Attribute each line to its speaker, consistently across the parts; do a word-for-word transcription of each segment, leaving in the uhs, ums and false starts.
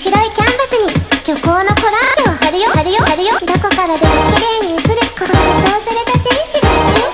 Speaker 1: 白いキャンバスに虚構のコラージュを貼るよ貼るよ貼るよ。どこからでも綺麗に映るこの塗装された天使がいるよ。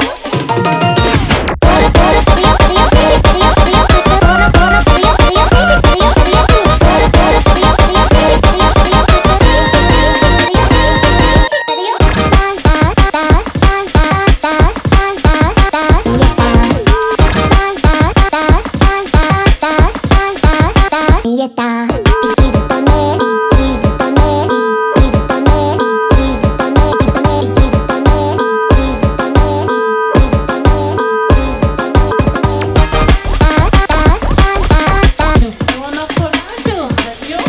Speaker 1: 言えた生きるため生きるため生きるため生きるため生きるため生きるため生きるため生きるため
Speaker 2: 虚構のコラージュを貼るよ。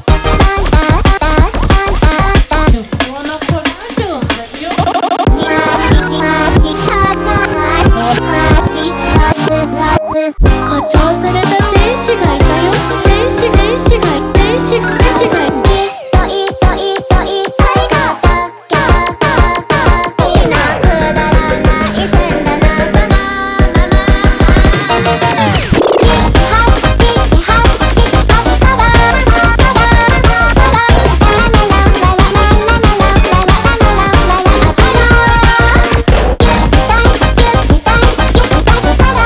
Speaker 2: 虚構のコラージュを貼るよ。誇張された天使がいたよ。天使天使がい天使天使がい
Speaker 1: いっといっといっといっといがったきゃいなくだらない線だなそのままキッハッキッハッキッハッカラカラカラカラララララララララララララララララララギュッタイギュッタイギュッタイカラカラカラ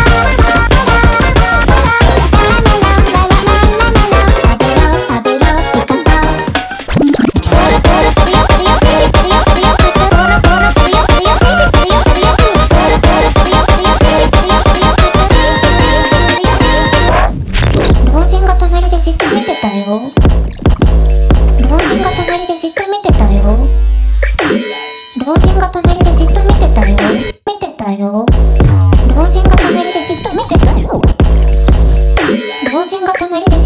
Speaker 1: 老人が隣でじっと見てたよ。老人が隣でじっと見てたよ。老人が隣でじっと見てたよ。見てたよ。老人が隣でじっと見てたよ。老人が隣で